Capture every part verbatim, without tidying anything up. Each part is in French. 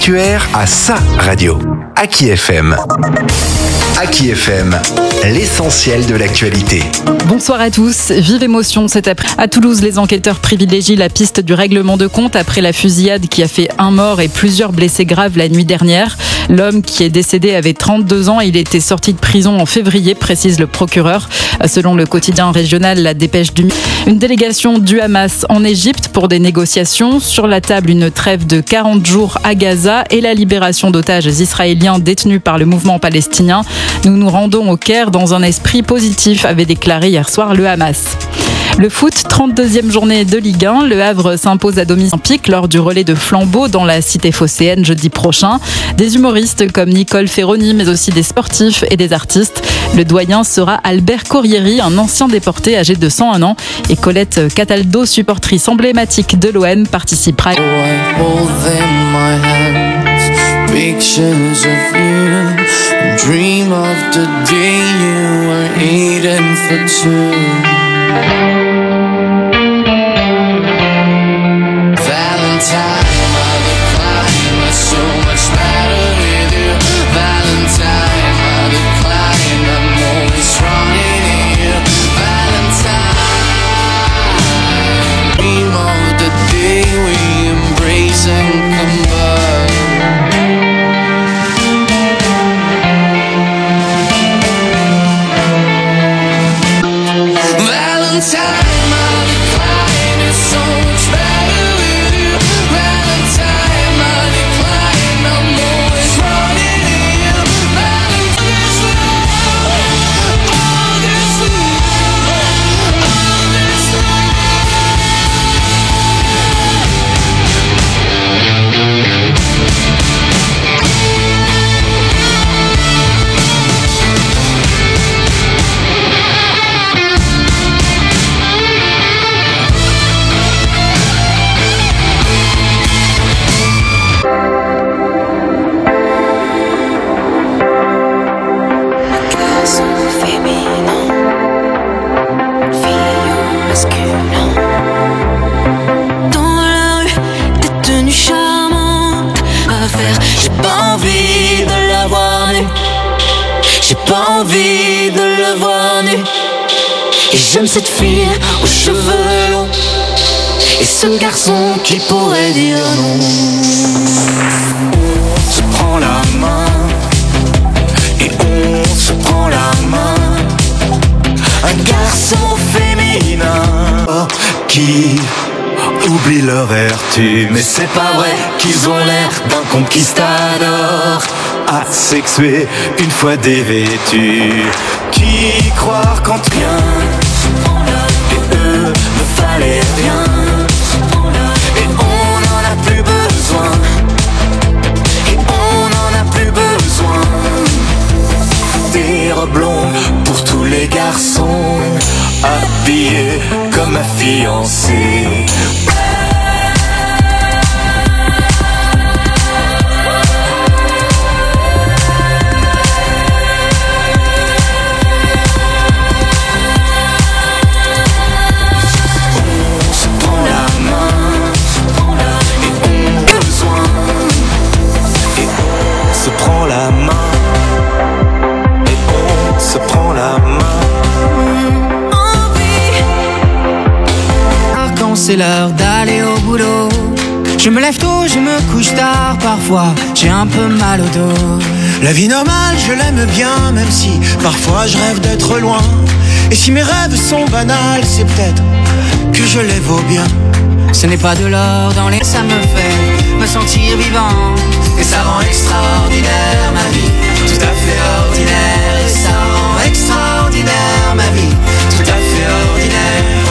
l'actuaire à sa radio. Aki F M. Aki F M, l'essentiel de l'actualité. Bonsoir à tous. Vive émotion cet après. À Toulouse, les enquêteurs privilégient la piste du règlement de compte après la fusillade qui a fait un mort et plusieurs blessés graves la nuit dernière. L'homme qui est décédé avait trente-deux ans. Il était sorti de prison en février, précise le procureur. Selon le quotidien régional La Dépêche du Midi, une délégation du Hamas en Égypte pour des négociations. Sur la table, une trêve de quarante jours à Gaza et la libération d'otages israéliens détenus par le mouvement palestinien. Nous nous rendons au Caire dans un esprit positif, avait déclaré hier soir le Hamas. Le foot, trente-deuxième journée de Ligue un. Le Havre s'impose à domicile olympique lors du relais de flambeau dans la cité phocéenne jeudi prochain. Des humoristes comme Nicole Ferroni, mais aussi des sportifs et des artistes. Le doyen sera Albert Corrieri, un ancien déporté âgé de cent un ans. Et Colette Cataldo, supportrice emblématique de l'O M, participera. Dream of the day you were eating for two. Valentine, my decline was so much better with you. Valentine, my decline, I'm always wrong in you. Valentine, dream of the day we embrace and combine. Valentine, my decline is so much better with you. Valentine, my decline, I'm always running in you. Valentine, all this love, all this envie de le voir nu. Et j'aime cette fille aux cheveux longs et ce garçon qui pourrait dire non. On se prend la main et on se prend la main. Un garçon féminin oh, qui oublie leur vertu. Mais c'est pas vrai qu'ils ont l'air d'un conquistador asexué une fois dévêtu. Qui croire quand rien et eux ne fallait rien. Et on n'en a plus besoin. Et on n'en a plus besoin. Des robes longues pour tous les garçons, habillés comme ma fiancée. La main et on se prend la main. Envie. Quand c'est l'heure d'aller au boulot, je me lève tôt, je me couche tard. Parfois j'ai un peu mal au dos. La vie normale, je l'aime bien, même si parfois je rêve d'être loin. Et si mes rêves sont banals, c'est peut-être que je les vaux bien. Ce n'est pas de l'or dans les... Ça me fait me sentir vivant. Et ça rend extraordinaire ma vie. Tout à fait ordinaire. Et ça rend extraordinaire ma vie. Tout à fait ordinaire. Oh,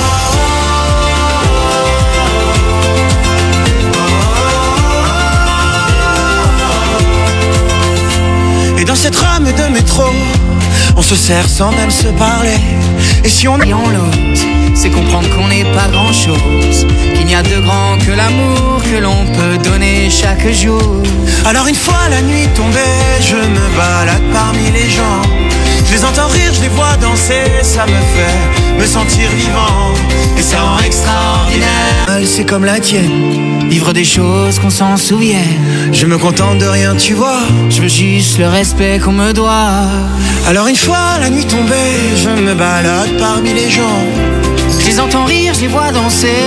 oh, oh. Et dans cette rame de métro, on se serre sans même se parler. Et si on est en l'autre, c'est comprendre qu'on n'est pas grand chose, qu'il n'y a de grand que l'amour que l'on peut donner chaque jour. Alors une fois la nuit tombée, je me balade parmi les gens. Je les entends rire, je les vois danser, ça me fait me sentir vivant. Et ça rend extraordinaire. C'est comme la tienne, vivre des choses qu'on s'en souvienne. Je me contente de rien, tu vois. Je veux juste le respect qu'on me doit. Alors une fois la nuit tombée, je me balade parmi les gens. Je les entends rire, je les vois danser.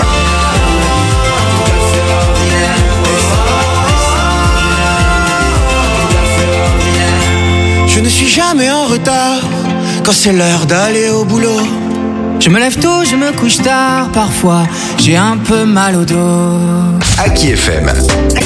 Je ne suis jamais en retard quand c'est l'heure d'aller au boulot. Je me lève tôt, je me couche tard. Parfois, j'ai un peu mal au dos. Aki F M.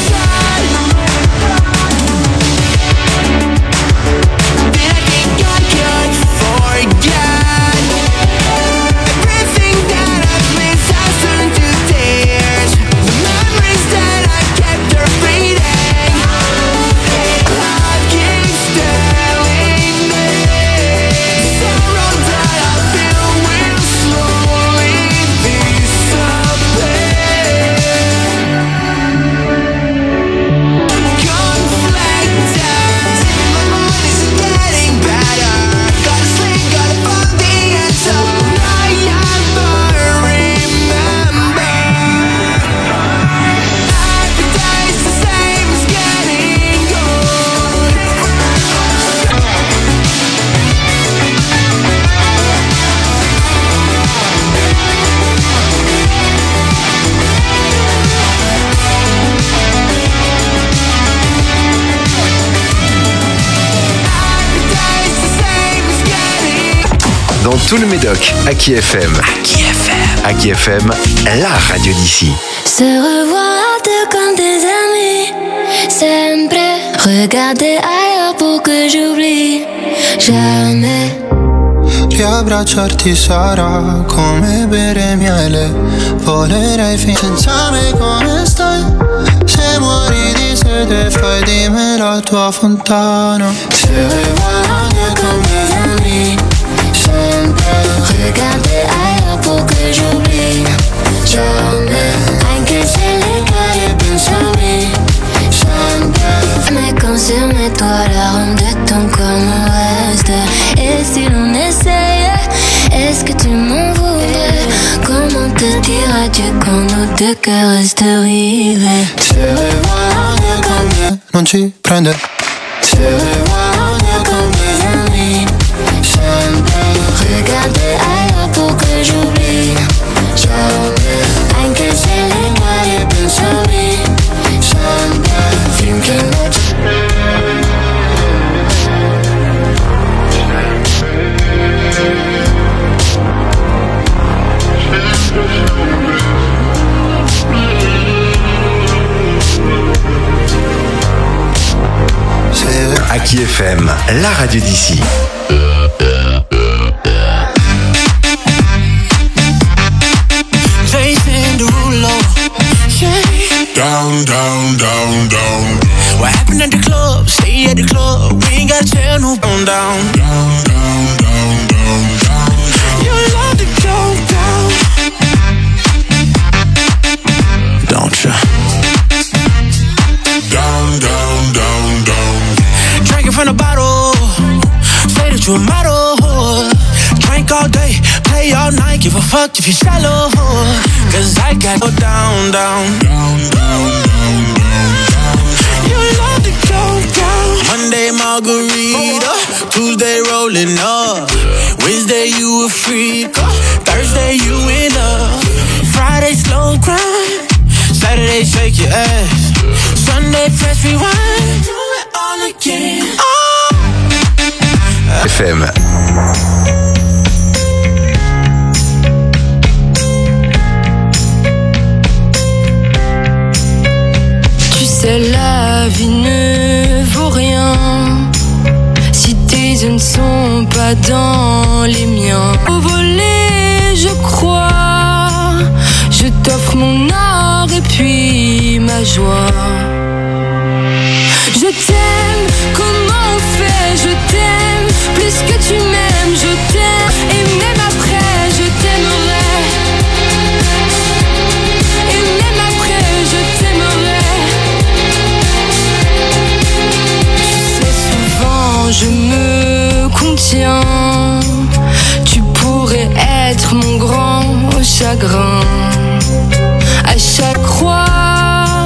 Dans tout le Médoc, Aki F M. Aki F M. Aki F M, la radio d'ici. Se revoir deux comme des amis. Sempre. Regarder ailleurs pour que j'oublie. Jamais. Riabbracciarti sarà come bere miele. Volerei finire senza me come stai. Se muori di sete fai di me la tua fontana. Se revoir deux comme des amis. Regarder ailleurs pour que j'oublie. Jamais. Anche se le calle pensami. Sempre. Mais quand sur mes toits l'arôme de ton corps me reste. Et si l'on essayait, est-ce que tu m'en voudrais? Comment te dire adieu quand nos deux cœurs restent rivés? Se revoir deux comme des non ci prende. Se revoir deux comme des amis. Sempre. Regarder ailleurs pour que j'oublie. Jamais. Anche se le calle pensami. Sempre. Finché non c'è. Aki F M, la radio d'ici. Down, down, down, down. What happened at the club? Stay at the club. We ain't gotta tell no down, down, down, down, down, down, down. You love to go down, don't you? Down, down, down, down. Drinking from the bottle. Say that you a model. Drink all day, play all night. Give a fuck if you shallow. Cause I got go down, down, down, down, down, down, down. You love to go down. Monday margarita, Tuesday rolling up, Wednesday you a freak, Thursday you in love, Friday slow grind, Saturday shake your ass, Sunday press rewind, do it all again. Oh. F M. La vie ne vaut rien si tes yeux ne sont pas dans les miens. Au volet, je crois, je t'offre mon or et puis ma joie. Je t'aime, comment on fait? Je t'aime, plus que tu m'aimes, je t'aime. Et même après, je t'aimerai. Et même après, je t'aimerai. Je me contiens, tu pourrais être mon grand chagrin. À chaque croix,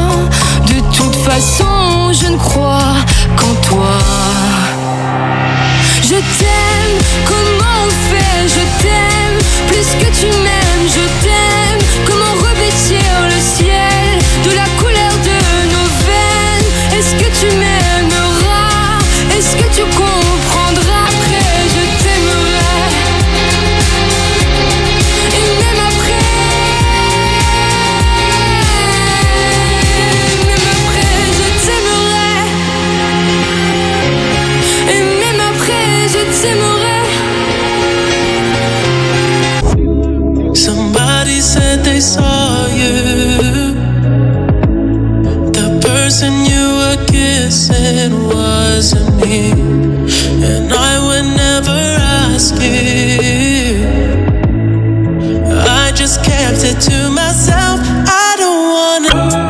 it wasn't me, and I would never ask you. I just kept it to myself. I don't wanna.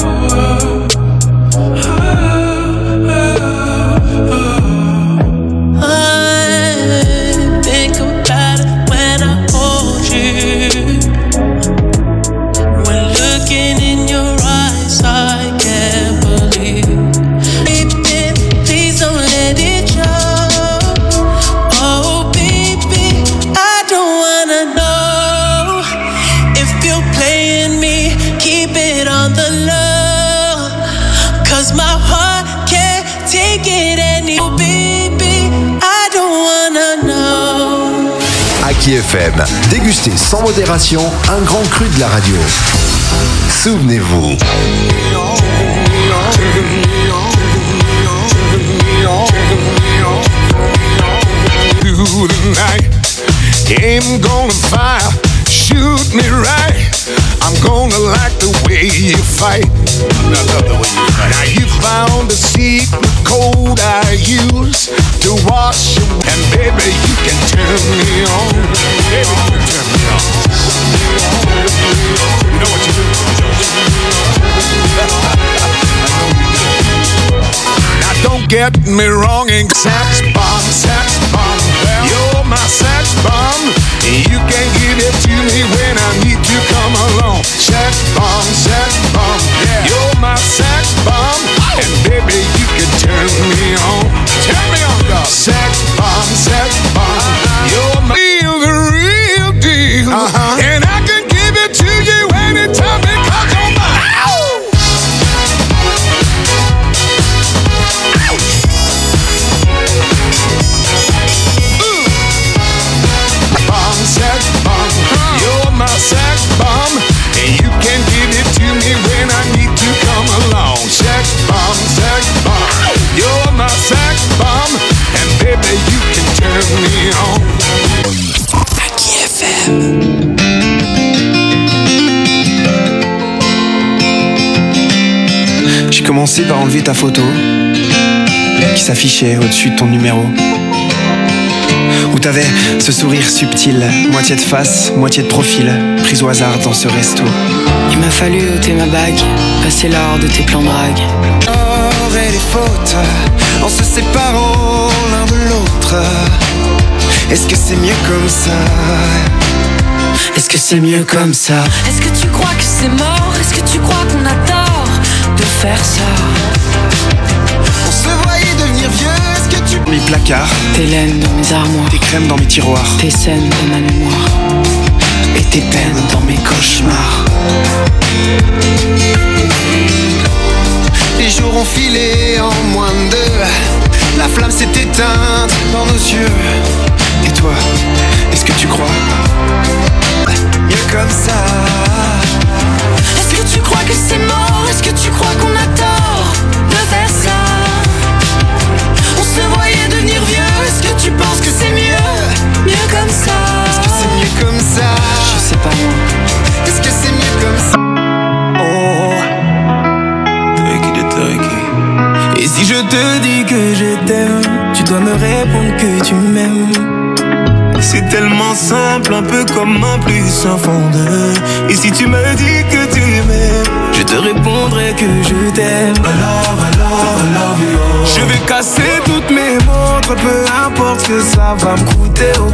F M. Dégustez sans modération un grand cru de la radio. Souvenez-vous. Aim gonna fire, shoot me right. I'm gonna like the way you fight. I love the way you fight. Now you found the secret code I use to wash you, and baby you can turn me on. Baby you can turn me on. You know what you do? I know you do. Now don't get me wrong, ain't sex bomb, sex bomb. You're my sex bomb. You can give it to me when I need to come along. Sex bomb, sex bomb. Yeah. You're my sex bomb. And baby, you can turn me on. Turn me on, dog. Sex bomb, sex bomb. You're my real, the real deal. Uh-huh. And I can give it to you anytime because you're mine. Sex bomb, you're my sex bomb, and you can give it to me when I need to come along. Sex bomb, sex bomb, you're my sex bomb, and baby you can turn me on. A K F M. J'ai commencé par enlever ta photo qui s'affichait au-dessus de ton numéro. Où t'avais ce sourire subtil, moitié de face, moitié de profil, prise au hasard dans ce resto. Il m'a fallu ôter ma bague, passer l'heure de tes plans drague. Or et les fautes, en se séparant l'un de l'autre. Est-ce que c'est mieux comme ça? Est-ce que c'est mieux comme ça? Est-ce que tu crois que c'est mort? Est-ce que tu crois qu'on a tort de faire ça? On se voyait devenir vieux, est-ce que tu... Mes placards, tes laines dans mes armoires, tes crèmes dans mes tiroirs, tes scènes dans ma mémoire, et tes peines dans mes cauchemars. Les jours ont filé en moins de deux. La flamme s'est éteinte dans nos yeux. Et toi, est-ce que tu crois mieux comme ça? Est-ce que tu crois que c'est mort? Est-ce que tu crois qu'on a tort de faire ça? On se voyait devenir vieux. Est-ce que tu penses que c'est mieux? Mieux comme ça? Est-ce que c'est mieux comme ça? Je sais pas moi. Est-ce que c'est mieux comme ça? Oh, Turkey de Turkey. Et si je te dis que je t'aime, tu dois me répondre que tu m'aimes. C'est tellement simple, un peu comme un plus un fond de. Et si tu me dis que tu m'aimes, je te répondrai que je t'aime. I love, I love, I love you. Je vais casser toutes mes montres, peu importe ce que ça va me coûter. Oh.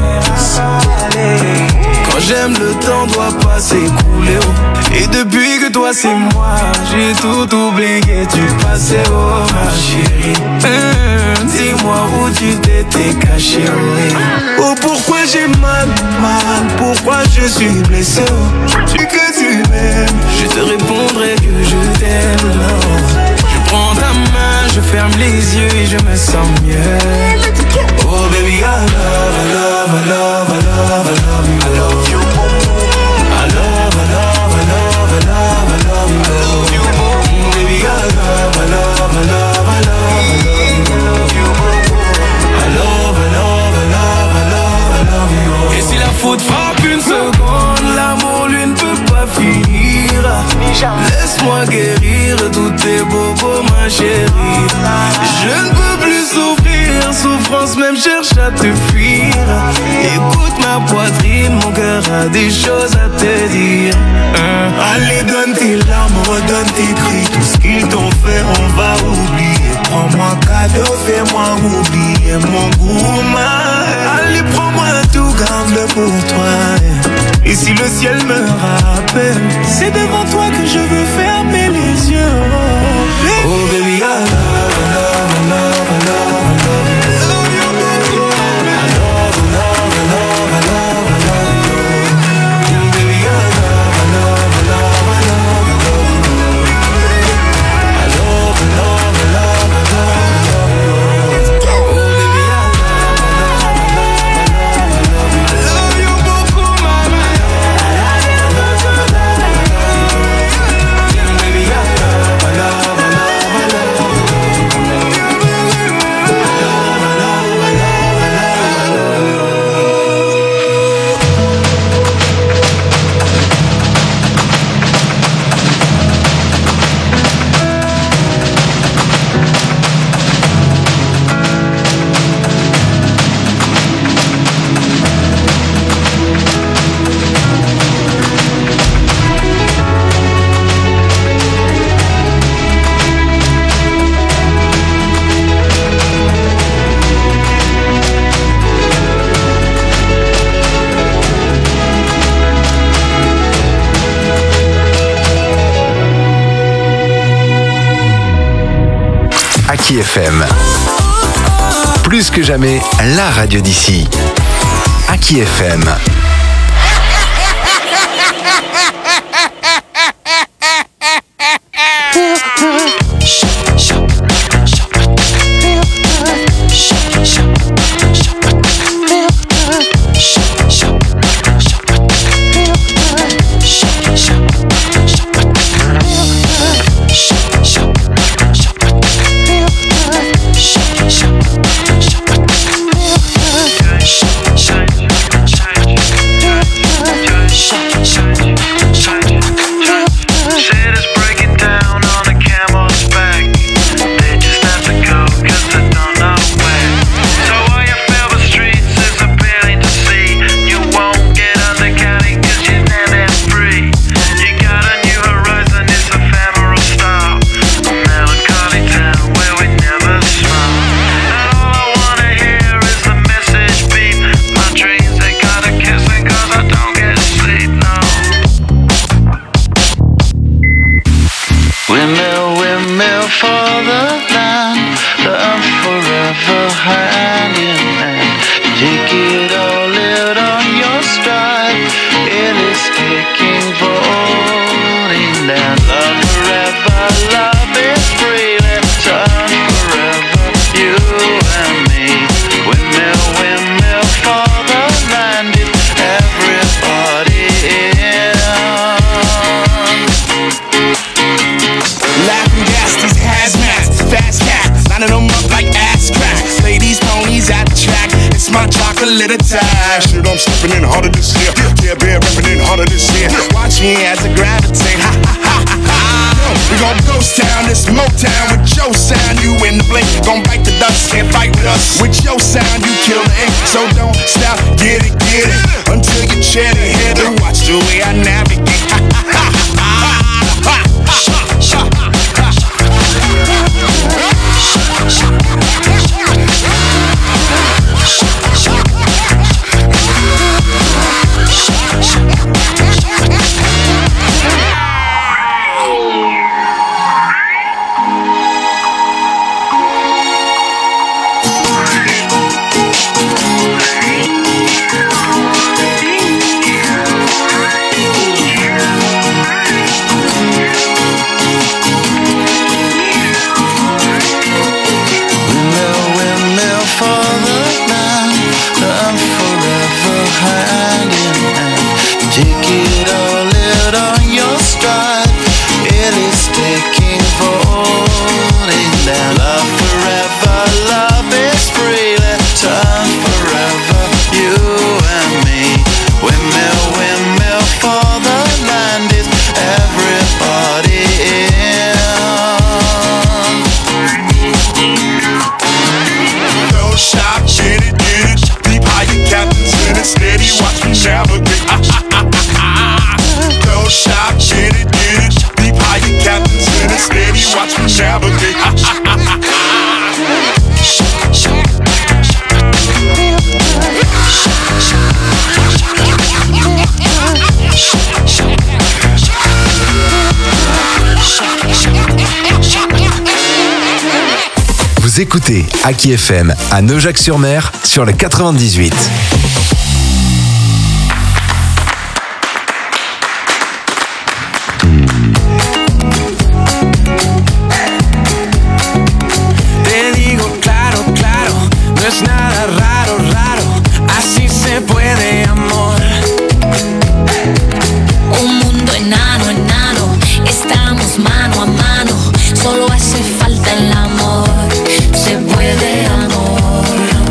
Quand j'aime, le temps doit pas s'écouler. Oh. Et depuis que toi c'est moi, j'ai tout oublié du passé. Oh ma chérie, mmh, dis-moi où tu t'étais caché. Oh, oh pourquoi j'ai mal, mal, pourquoi je suis blessé. Oh. Tu que tu m'aimes, je te répondrai que je t'aime. Je prends ta main, je ferme les yeux et je me sens mieux. Oh baby, I love, I love, I love, I love, I love you. I love you. I love, I love, I love, I love, I love you. I love you. Baby, I love, I love, I love, I love you. I love, I love, I love, I love, I love you. Et si la faute frappe une seconde, l'amour lui ne peut pas finir. Laisse-moi guérir tous tes bobos, ma chérie. Je même cherche à te fuir. Écoute ma poitrine, mon cœur a des choses à te dire. hein. Allez, donne tes larmes, redonne tes cris. Tout ce qu'ils t'ont fait, on va oublier. Prends-moi cadeau, fais-moi oublier mon goût. Allez, prends-moi tout, garde-le pour toi. Et si le ciel me rappelle, c'est devant toi que je veux fermer les yeux. Oh baby, I love, I love, I love, I love, I love you. I love you, baby. I love, I love, I love, I love, I love you. Baby, I love, I love, I love, I love, I love you. I love, I love, I love, I love, I love you. Oh baby, I love, I love, I love, I love, I love you. I love you beaucoup, mama. I love you beaucoup, I love, I love you. Baby, I love, I love, I love. Aki F M. Plus que jamais, la radio d'ici. Aki F M. Shit, I'm stepping in harder this year. Yeah, bear repping in harder this year. Watch me as I gravitate. Ha ha ha ha ha. We gon' ghost town, this Motown with your sound. You in the blink, gon' bite the dust, can't fight with us. With your sound, you kill the ink. So don't stop, get it, get it until you chat it head and watch the way I navigate. Ha ha ha ha ha. Yeah. Vous écoutez Aki F M à Naujac-sur-Mer sur le quatre-vingt-dix-huit. Te digo claro, claro, no es nada raro, raro, así se puede, amor. Un mundo enano, enano, estamos mano a mano, solo hace falta el amor, se puede, amor.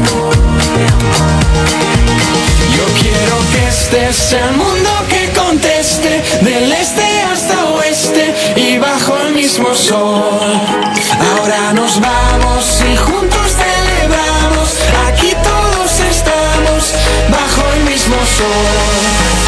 Yo quiero que este sea el mundo que conteste, del este hasta oeste y bajo el mismo sol. Ahora nos vamos y juntos celebramos, aquí todos estamos bajo el mismo sol.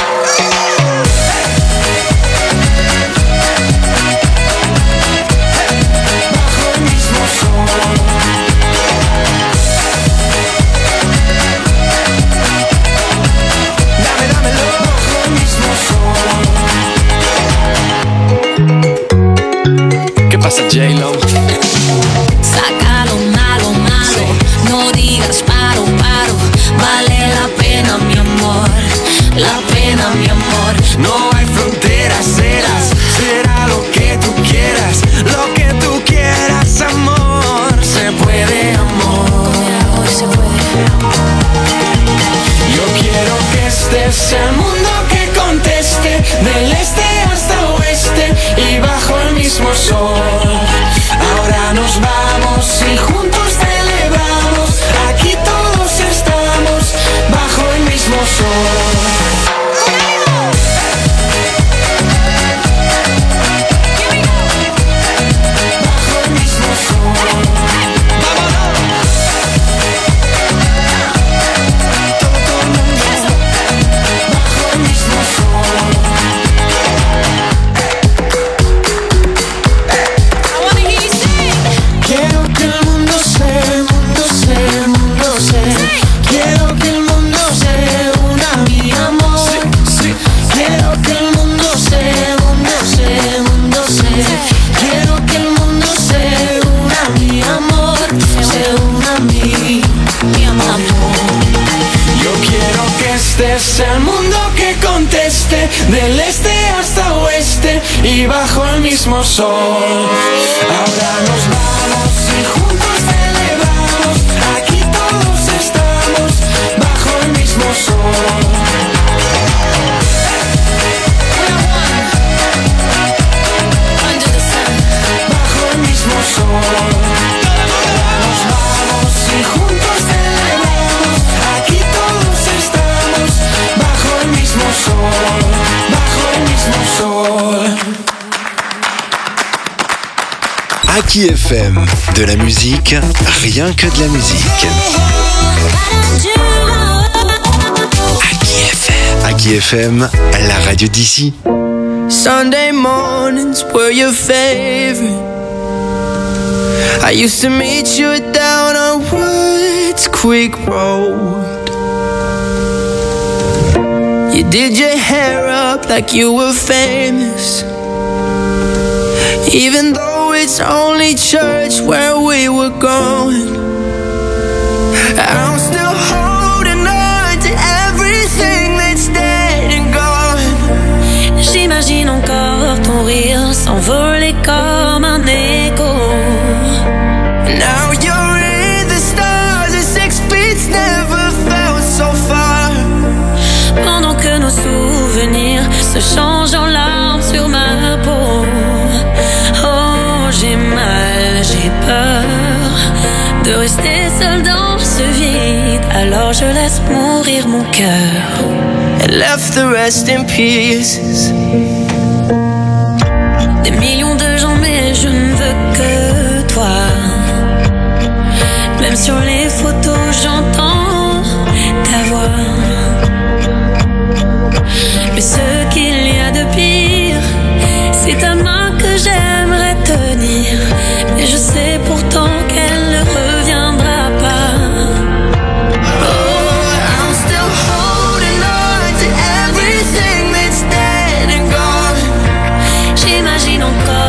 J-Lo. Saca lo malo, malo, no digas paro, paro, vale la pena, mi amor, la pena, mi amor. No hay fronteras, serás, será lo que tú quieras, lo que tú quieras, amor, se puede, amor. Se puede, Yo quiero que este sea el mundo que conteste, del este hasta oeste y bajo el mismo sol. Ahora nos vamos y juntos celebramos, aquí todos estamos bajo el mismo sol. Este es el mundo que conteste, del este hasta oeste y bajo el mismo sol. Ahora nos vamos y juntos celebramos, aquí todos estamos bajo el mismo sol. Bajo el mismo sol. Ahora nos vamos y juntos celebramos, aquí todos estamos bajo el mismo sol, bajo el mismo sol. Aki F M, de la musique, rien que de la musique. Aki F M. Aki F M, la radio d'ici. Sunday mornings were your favorite. I used to meet you down on Woods Creek Road. You did your hair up like you were famous, even though it's only church where we were going. I'm still holding on to everything that's dead and gone. J'imagine encore ton rire s'envoler comme un écho. Now you're in the stars and six feet's never felt so far. Pendant que nos souvenirs se changent en larmes sur ma peau. Oh, j'ai mal, j'ai peur de rester seule dans ce vide. Alors je laisse mourir mon cœur and left the rest in pieces. Des millions de gens, mais je ne veux que toi. Même sur les photos, j'entends ta voix. Mais ce qu'il y a de pire, c'est ta main que j'aimerais tenir. Mais je sais pourtant qu'elle ne reviendra pas. Oh, I'm still holding on to everything that's dead and gone. J'imagine encore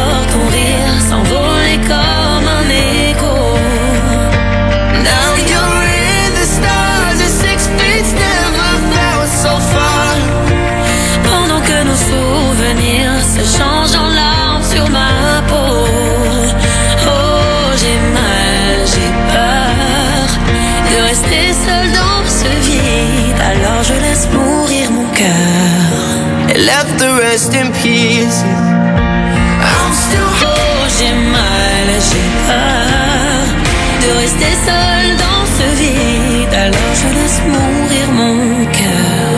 seul dans ce vide, alors je laisse mourir mon cœur. And left the rest in peace. I'm still oh, j'ai mal, j'ai peur de rester seul dans ce vide, alors je laisse mourir mon cœur.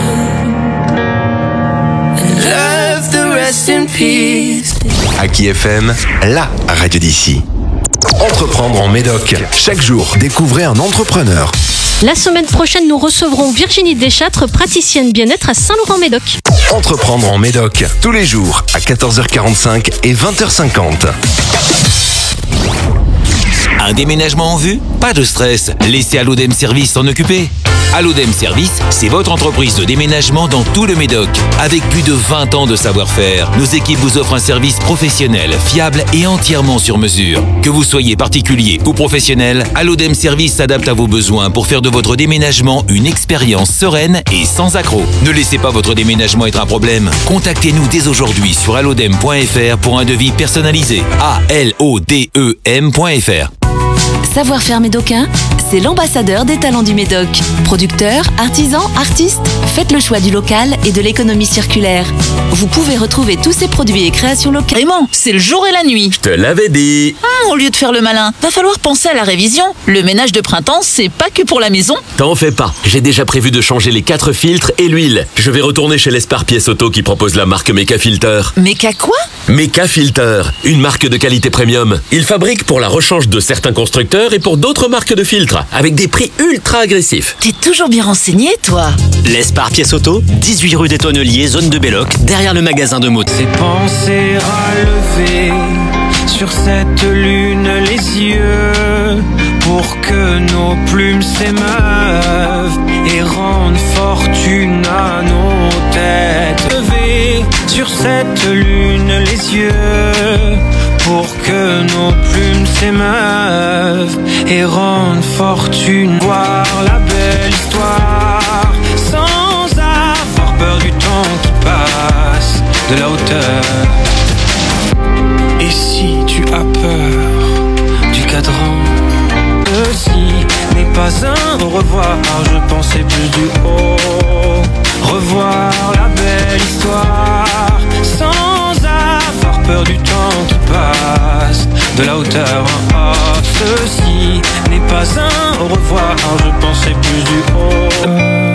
And left the rest in peace. Aki F M, la radio d'ici. Entreprendre en Médoc. Chaque jour, découvrez un entrepreneur. La semaine prochaine, nous recevrons Virginie Deschâtres, praticienne bien-être à Saint-Laurent-Médoc. Entreprendre en Médoc, tous les jours à quatorze heures quarante-cinq et vingt heures cinquante. Un déménagement en vue? Pas de stress, laissez Allodem Service s'en occuper. Allodem Service, c'est votre entreprise de déménagement dans tout le Médoc. Avec plus de vingt ans de savoir-faire, nos équipes vous offrent un service professionnel, fiable et entièrement sur mesure. Que vous soyez particulier ou professionnel, Allodem Service s'adapte à vos besoins pour faire de votre déménagement une expérience sereine et sans accroc. Ne laissez pas votre déménagement être un problème. Contactez-nous dès aujourd'hui sur allodem point f r pour un devis personnalisé. A L O D E M point F R. Savoir-faire médocain, c'est l'ambassadeur des talents du Médoc. Producteurs, artisans, artistes, faites le choix du local et de l'économie circulaire. Vous pouvez retrouver tous ces produits et créations locales. Raymond, c'est le jour et la nuit. Je te l'avais dit. Ah, au lieu de faire le malin, va falloir penser à la révision. Le ménage de printemps, c'est pas que pour la maison. T'en fais pas. J'ai déjà prévu de changer les quatre filtres et l'huile. Je vais retourner chez l'Esparpiès Auto qui propose la marque Meca Filter. Meca quoi? Meca Filter, une marque de qualité premium. Ils fabriquent pour la rechange de certains constructeurs et pour d'autres marques de filtres, avec des prix ultra agressifs. T'es toujours bien renseigné, toi. L'Esparpiès Auto, dix-huit rue des Tonneliers, zone de Belloc, derrière le magasin de moto. C'est penser à lever sur cette lune les yeux pour que nos plumes s'émeuvent et rendent fortune à nos têtes. Lever sur cette lune les yeux pour que nos plumes s'émeuvent et rendent fortune. Voir la belle histoire sans avoir peur du temps qui passe, de la hauteur. Et si tu as peur du cadran, ceci n'est pas un au revoir, je pensais plus du haut. Revoir la belle histoire sans avoir peur du temps qui passe, de la hauteur. Oh, ceci n'est pas un au revoir, je pensais plus du haut.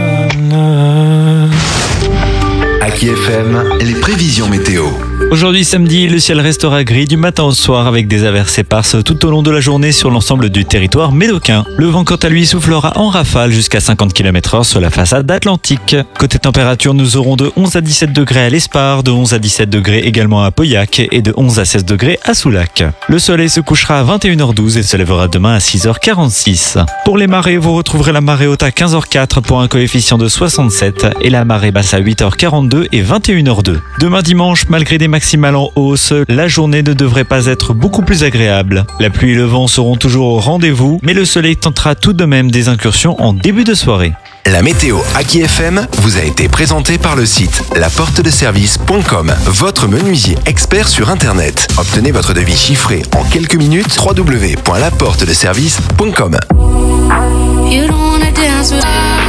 Aki F M, les prévisions météo. Aujourd'hui samedi, le ciel restera gris du matin au soir avec des averses éparses tout au long de la journée sur l'ensemble du territoire médocain. Le vent quant à lui soufflera en rafale jusqu'à cinquante kilomètres heure sur la façade atlantique. Côté température, nous aurons de onze à dix-sept degrés à l'Espar, de onze à dix-sept degrés également à Pauillac et de onze à seize degrés à Soulac. Le soleil se couchera à vingt et une heures douze et se lèvera demain à six heures quarante-six. Pour les marées, vous retrouverez la marée haute à quinze heures quatre pour un coefficient de soixante-sept et la marée basse à huit heures quarante-deux et vingt et une heures deux. Demain dimanche, malgré des maximales en hausse, la journée ne devrait pas être beaucoup plus agréable. La pluie et le vent seront toujours au rendez-vous, mais le soleil tentera tout de même des incursions en début de soirée. La météo Aki F M vous a été présentée par le site la porte de service point com, votre menuisier expert sur Internet. Obtenez votre devis chiffré en quelques minutes. w w w point la porte de service point com. You don't wanna dance with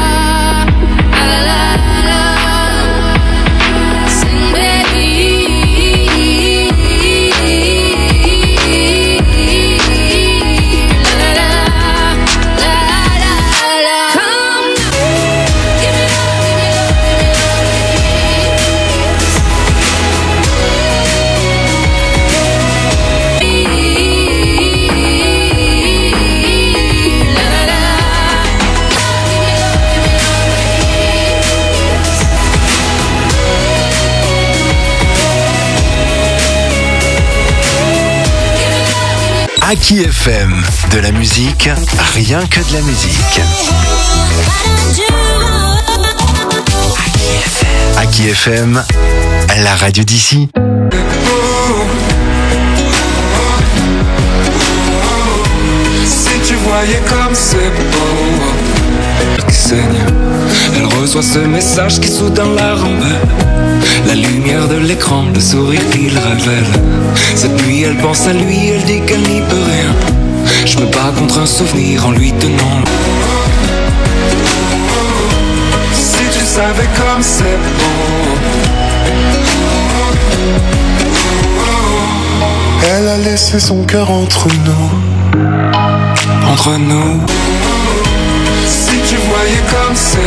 Aki F M, de la musique, rien que de la musique. Aki F M, la radio d'ici. Si tu voyais comme c'est beau, qui saigne, elle reçoit ce message qui soudain la rend belle. La lumière de l'écran, le sourire qu'il révèle. Cette nuit elle pense à lui, elle dit qu'elle n'y peut rien. Je me bats contre un souvenir en lui tenant. savais comme c'est bon. Elle a laissé son cœur entre nous, entre nous. Si tu voyais comme c'est